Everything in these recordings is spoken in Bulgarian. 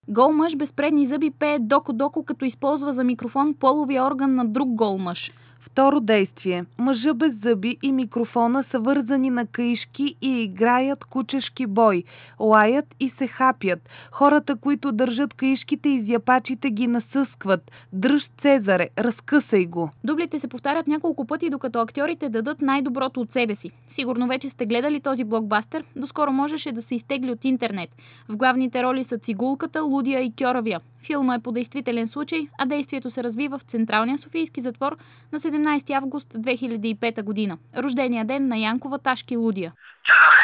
Гол мъж без предни зъби пее доко-доко, като използва за микрофон половия орган на друг гол мъж. Второ действие. Мъжа без зъби и микрофона са вързани на каишки и играят кучешки бой. Лаят и се хапят. Хората, които държат каишките и зяпачите, ги насъскват. Дръж, Цезаре, разкъсай го. Дублите се повтарят няколко пъти, докато актьорите дадат най-доброто от себе си. Сигурно вече сте гледали този блокбастер, доскоро можеше да се изтегли от интернет. В главните роли са Цигулката, Лудия и Кьоравия. Филма е по действителен случай, а действието се развива в Централния софийски затвор на 17 август 2005 година. Рождения ден на Янкова Ташки Лудия. Цезаре!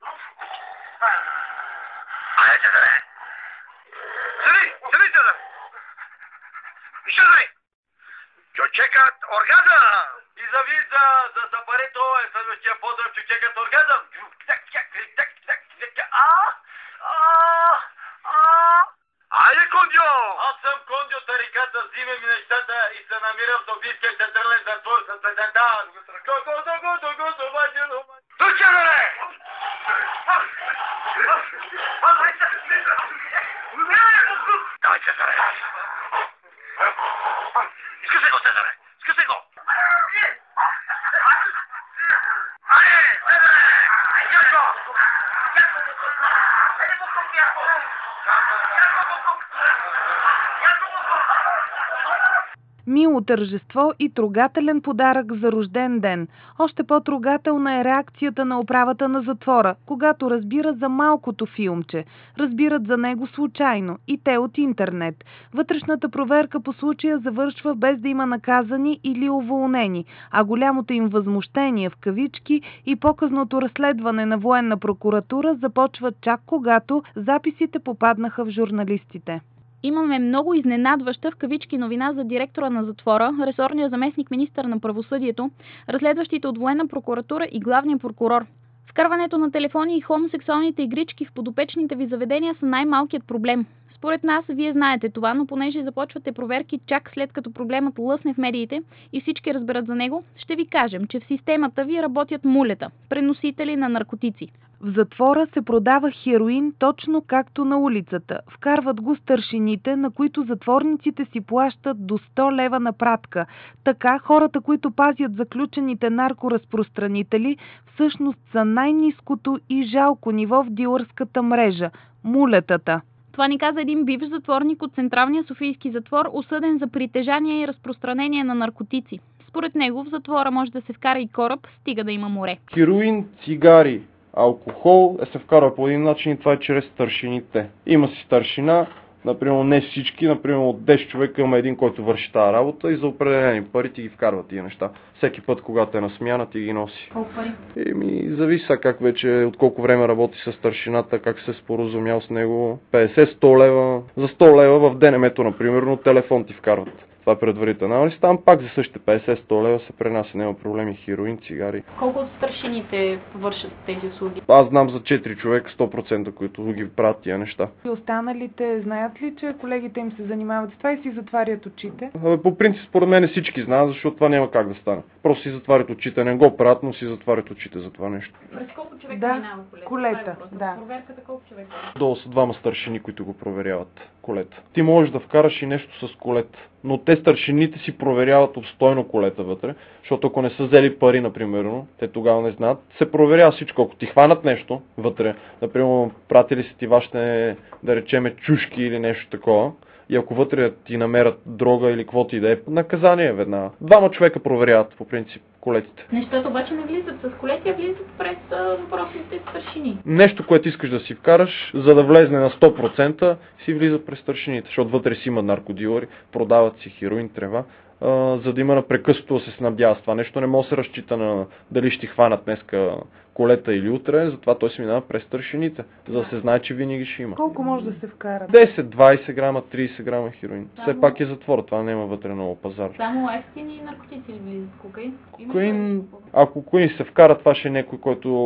Айде, Цезаре! Седи, Цезаре! Изчезай! Чекат оргазъм! И завица за сапарето е следващия поздрав, че чекат оргазъм! Айде, Кондио! Аз съм Кондио Тариката, взимам ми нещата и се намирам в Софийския централен затвор с претента. Доченаре! Давай, Цезаре! Скъсай го, Цезаре! Скъсай го! Айде, Цезаре! Яко! Мило тържество и трогателен подарък за рожден ден. Още по-трогателна е реакцията на управата на затвора, когато разбира за малкото филмче. Разбират за него случайно и те от интернет. Вътрешната проверка по случая завършва без да има наказани или уволнени, а голямото им възмущение в кавички и показното разследване на военна прокуратура започват чак когато записите попаднаха в журналистите. Имаме много изненадваща в кавички новина за директора на затвора, ресорния заместник министър на правосъдието, разследващите от военна прокуратура и главния прокурор. Вкарването на телефони и хомосексуалните игрички в подопечните ви заведения са най-малкият проблем. Според нас, вие знаете това, но понеже започвате проверки чак след като проблемът лъсне в медиите и всички разберат за него, ще ви кажем, че в системата ви работят мулета, преносители на наркотици. В затвора се продава хероин точно както на улицата. Вкарват го старшините, на които затворниците си плащат до 100 лева на пратка. Така хората, които пазят заключените наркоразпространители, всъщност са най-ниското и жалко ниво в дилърската мрежа – мулетата. Това ни каза един бивш затворник от Централния софийски затвор, осъден за притежание и разпространение на наркотици. Според него в затвора може да се вкара и кораб, стига да има море. Хероин, цигари, алкохол се вкарва по един начин и това е чрез старшините. Има си старшина, например не всички, например от 10 човека има един, който върши тази работа и за определени пари ти ги вкарва тия неща. Всеки път, когато е на смяна, ти ги носи. Колко пари? Зависи как вече, от колко време работи с старшината, как се споразумял с него. 50-100 лева. За 100 лева в ДНМ-то, например, телефон ти вкарват. Това е предварително анализ. Там пак за същите 50-100 лева се пренася, няма проблеми, хероин, цигари. Колко от старшините вършат тези услуги? Аз знам за 4 човека 100%, които ги правят тия неща. И останалите знаят ли, че колегите им се занимават с това и си затварят очите? По принцип, според мен всички знаят, защото това няма как да стане. Просто си затварят очите, не го правят, но си затварят очите за това нещо. През колко човека да, минава колета? Да. Проверката колко човека? Долу са двама старшини, които го проверяват колета. Ти можеш да вкараш и нещо с колета, но те старшините си проверяват обстойно колета вътре, защото ако не са взели пари, например, те тогава не знаят, се проверява всичко. Ако ти хванат нещо вътре, например, пратили си ти вашите, да речеме, чушки или нещо такова, и ако вътре ти намерят дрога или каквото и да е, наказание веднага. Двама човека проверяват по принцип колетите. Нещата обаче не влизат с колети, а влизат през въпросните старшини. Нещо, което искаш да си вкараш, за да влезне на 100%, си влиза през старшините, защото вътре си има наркодилъри, продават си хероин, трева, за да има непрекъснато да се снабдява с това нещо. Не може да се разчита на дали ще ти хванат днеска колета или утре, затова той се минава през старшините, за да се знае, че винаги ще има. Колко може да се вкара? 10, 20 грама, 30 грама хероин. Все пак е затвор, това няма вътре много пазар. Само ефтини наркотици ли влизат? Кокаин? Ако кокаин се вкара, това ще е някой,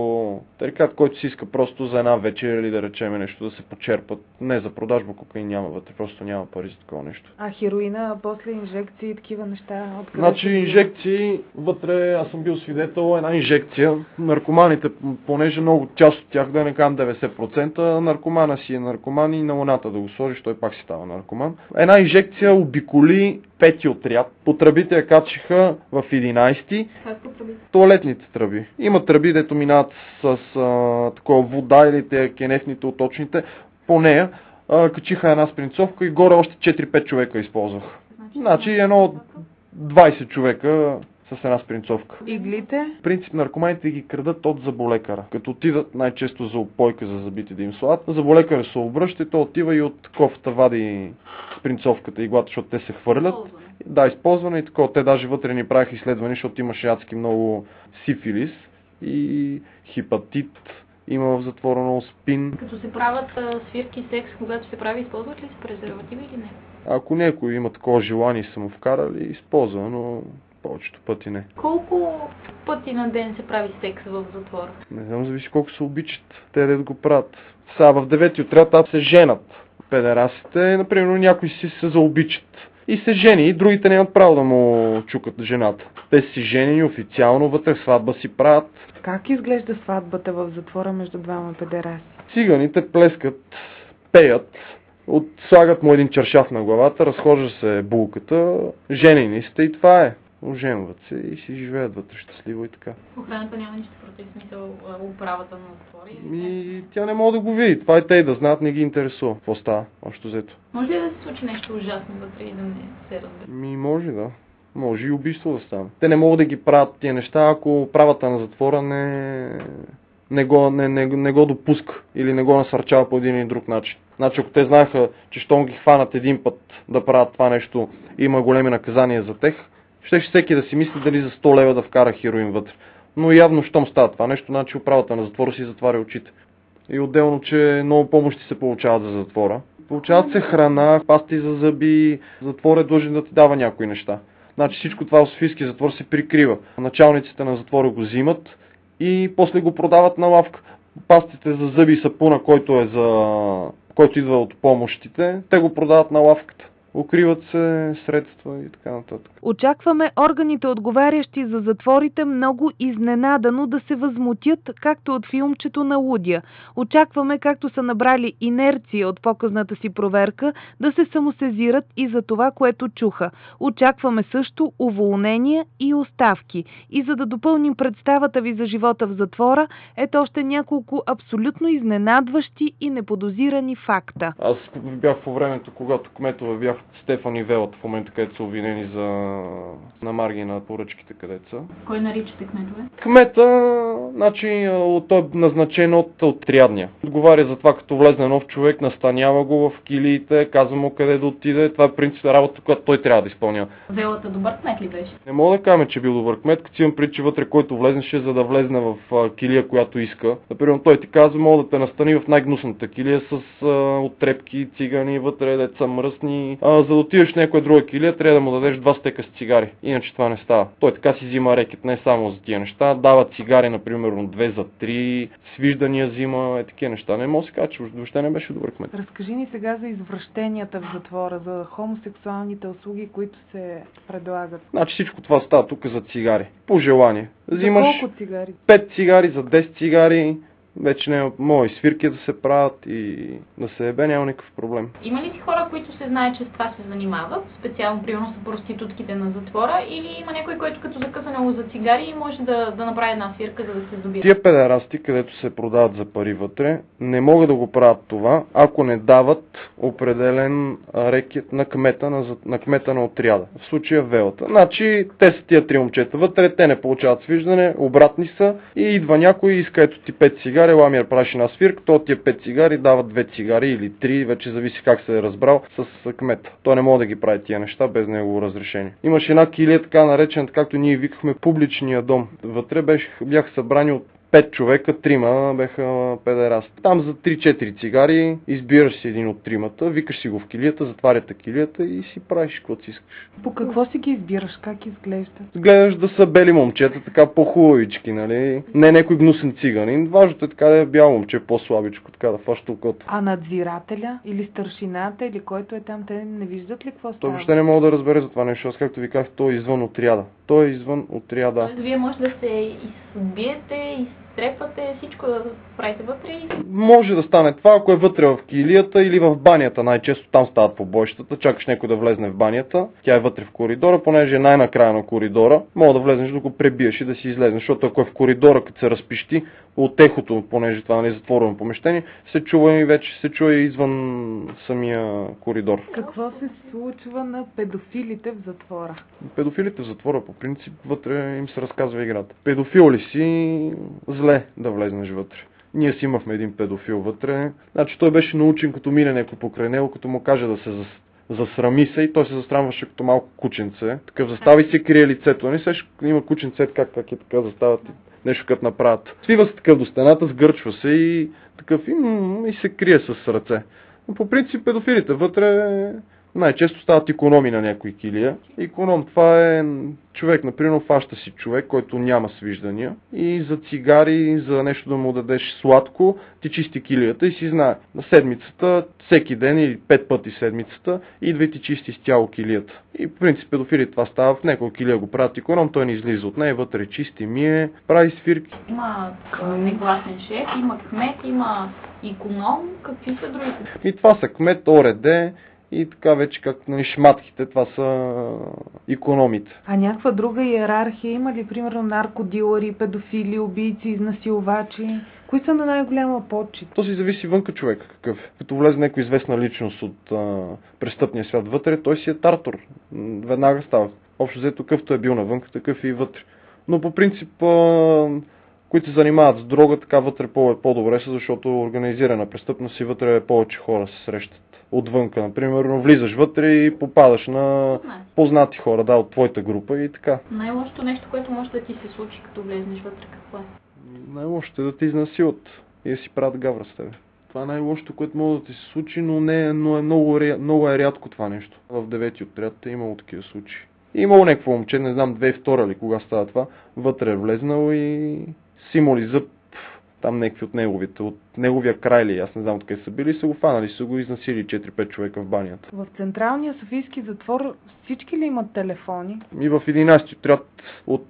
който си иска просто за една вечер или да речеме нещо да се почерпат. Не за продажба кокаин няма вътре, просто няма пари за такова нещо. А хероина, после инжекции, такива неща? Значи инжекции, вътре аз съм бил свидетел, една инжекция, наркоманите, понеже много част от тях, да не кажам 90%, наркомана си е наркоман и на луната да го сложиш, той пак си става наркоман. Една инжекция обиколи 5-ти отряд, по тръбите я качиха в 11-ти. Как по тръбите? Туалетните тръби. Има тръби, дето минават с такова вода или те кенефните, оточните, по нея. Качиха една спринцовка и горе още 4-5 човека използвах. Значи едно 20 човека с една спринцовка. Иглите? В принцип наркоманите ги крадат от зъболекара. Като отидат най-често за опойка за зъбите да им слагат, зъболекара се обръща и той отива и от кофата вади спринцовката, иглата, защото те се хвърлят. Да, използване и такова. Те даже вътре ни правиха изследвания, защото имаше адски много сифилис и хепатит. Има в затвора много спин. Като се правят свирки, секс, когато се прави, използват ли се презервативи или не? Ако някой има такова желание и са му вкарали, използва, но повечето пъти не. Колко пъти на ден се прави секс в затвора? Не знам, зависи колко се обичат. Те да го правят. Сега в 9-ти отряд се женат педерасите, например, някои си се заобичат. И се жени, и другите нямат право да му чукат жената. Те си женени официално, вътре сватба си правят. Как изглежда сватбата в затвора между двама педераси? Циганите плескат, пеят, слагат му един чаршаф на главата, разхожда се булката, женени сте и това е. Оженват се и си живеят вътре щастливо и така. Охраната няма нищо против, смисъл управата на затвора? И тя не може да го види. Това и те и да знаят, не ги интересува. Какво става, общо взето. Може ли да се случи нещо ужасно вътре и да не се разбере? Може да. Може и убийство да стане. Те не могат да ги правят тия неща, ако управата на затвора не го допуска или не го насърчава по един или друг начин. Значи, ако те знаеха, че щом ги хванат един път да правят това нещо, има големи наказания за тях, ще всеки да си мисли дали за 100 лева да вкара хероин вътре. Но явно, щом става това нещо, значи управата на затвора си затваря очите. И отделно, че много помощи се получават за затвора. Получават се храна, пасти за зъби, затвор е длъжен да ти дава някои неща. Значи всичко това в Софийския затвор се прикрива. Началниците на затвора го взимат и после го продават на лавка. Пастите за зъби и сапуна, който идва от помощите, те го продават на лавката. Укриват се средства и така нататък. Очакваме органите, отговарящи за затворите, много изненадано да се възмутят, както от филмчето на Лудия. Очакваме, както са набрали инерция от показната си проверка, да се самосезират и за това, което чуха. Очакваме също уволнения и оставки. И за да допълним представата ви за живота в затвора, ето още няколко абсолютно изненадващи и неподозирани факта. Аз бях по времето, когато кметове бях Стефан и Велата, в момента, където са обвинени на марги на поръчките, където са. Кой наричате кметове? Кмета, значи, той е назначен от отрядния. Отговаря за това, като влезне нов човек, настанява го в килиите, казва му къде да отиде. Това е принцип на работа, която той трябва да изпълнява. Велата добър кмет ли беше? Не мога да кажем, че бил добър кмет, като си имам причи вътре, който влезнеше, за да влезне в килия, която иска. Например, той ти казва, мога да те настани в най-гнусната килия с оттрепки, цигани, вътре, деца мръсни. За да отидеш в някоя друга килия, трябва да му дадеш 2 стека с цигари. Иначе това не става. Той така си взима рекет, не само за тия неща. Дава цигари, например, 2 за 3, свиждания взима, такива неща. Не мога да се кажа, че въобще не беше добър кмет. Разкажи ни сега за извращенията в затвора, за хомосексуалните услуги, които се предлагат. Значи всичко това става тук за цигари. По желание. Взимаш за колко цигари? 5 цигари за 10 цигари. Вече не мои свирки да се правят и да се ебе, няма никакъв проблем. Има ли си хора, които се знае, че с това се занимават? Специално, примерно, са проститутките на затвора? Или има някой, който като закъса много за цигари може да направи една свирка, за да се здобие? Тия педерасти, където се продават за пари вътре, не могат да го правят това, ако не дават определен рекет на кмета на отряда. В случая Велата. Значи, те са тия 3 момчета вътре, те не получават свиждане, обратни са и идва някой и иска ето ти 5 цигари, ламир праши на свирк, то тия 5 цигари дава 2 цигари или 3, вече зависи как се е разбрал с кмета. Той не може да ги прави тия неща без негово разрешение. Имаше една килия, така наречена, както ние викахме, публичния дом. Вътре бяха събрани от 5 човека, 3 беха педерасти. Там за 3-4 цигари избираш си един от тримата, викаш си го в килията, затваряте килията и си правиш каквото си искаш. По какво си ги избираш? Как изглежда? Гледаш да са бели момчета, така по-хубавички, нали? Не някой гнусен циганин. Важното е така да е бяло момче, по-слабичко, така да фаща окото. А надзирателя или старшината или който е там, те не виждат ли какво Той става? въобще не мога да разбере за това нещо. Аз както ви казах, той е извън отряда. Той е извън отряда. Тоест, вие може да се избиете, изтрепате, всичко да правите вътре и... Може да стане това, ако е вътре в килията или в банята. Най-често там стават побоищата. Чакаш някой да влезне в банята. Тя е вътре в коридора, понеже е най-накрая на коридора. Мога да влезнеш да го пребиеш и да си излезнеш, защото ако е в коридора, като се разпищи, от ехото, понеже това е затворено помещение, се чува и вече се чува и извън самия коридор. Какво се случва на педофилите в затвора? Педофилите в затвора, по принцип, вътре им се разказва играта. Педофил ли си, зле да влезнеш вътре. Ние си имахме един педофил вътре. Значи той беше научен, като мине някой покрай него, като му каже да се засрами се и той се засрамваше като малко кученце. Такъв застави си, крие лицето. Не сеш, има кученце, как е така застават нещо като направят. Свива се такъв до стената, сгърчва се и такъв и се крие с ръце. Но по принцип педофилите вътре най-често стават икономи на някой килия. Иконом това е човек, например, фаща си човек, който няма свиждания и за цигари, за нещо да му дадеш сладко, ти чисти килията и си знае. На седмицата, всеки ден или 5 пъти седмицата, идва и ти чисти с тяло килията. И по принцип педофили това става, в няколко килия го правят иконом, той не излиза от нея, вътре чисти, мие, прави свирки. Има негласен шеф, има кмет, има иконом, какви са другите? И това са кмет, ОРД, и така вече как шматките, това са икономите. А някаква друга иерархия има ли, примерно, наркодилъри, педофили, убийци, изнасилвачи? Кои са на най-голяма почет? То си зависи вънка човека какъв. Като влезе някой известна личност от престъпния свят вътре, той си е тартор. Веднага става. Общо взето какъвто е бил навънка, такъв и вътре. Но по принцип, които се занимават с дрога, така вътре по-добре са, защото организирана престъпност и вътре повече хора се срещат. Отвънка, например, влизаш вътре и попадаш на познати хора, да, от твоята група и така. Най-лошото нещо, което може да ти се случи, като влезнеш вътре, какво е? Най-лошото е да те изнасилат и да си правят гавра с тебе. Това е най-лошото, което може да ти се случи, но е много рядко това нещо. В 9-ти отряд е имало такива случаи. Имало някакво момче, не знам, 2002 ли, кога става това, вътре е влезнал и симоли зъб, там някакви от неговия край ли, аз не знам откъде са били, са го фанали, са го изнасили 4-5 човека в банята. В Централния Софийски затвор всички ли имат телефони? И в 11-ти отряд от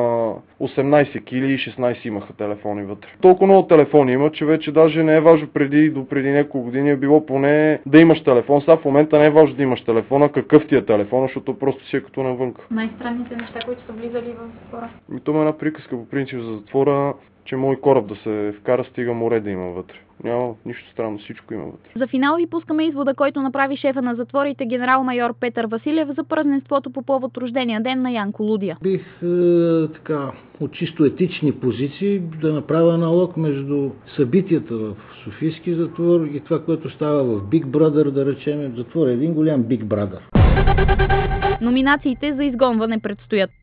18 кили и 16 имаха телефони вътре. Толкова много телефони има, че вече даже не е важно преди няколко години е било поне да имаш телефон. Сега в момента не е важно да имаш телефона, какъв ти е телефон, защото просто си е като навънка. Най-странните неща, които са влизали в затвора? Това е една приказка по принцип за затвора, че мой кораб да се вкара, стига море да има вътре. Няма нищо странно, всичко има вътре. За финал ви пускаме извода, който направи шефа на затворите генерал-майор Петър Василев за празненството по повод рождения ден на Янко Лудия. Бих от чисто етични позиции да направя аналог между събитията в Софийски затвор и това, което става в Big Brother, да речем. Затвор е един голям Big Brother. Номинациите за изгонване предстоят.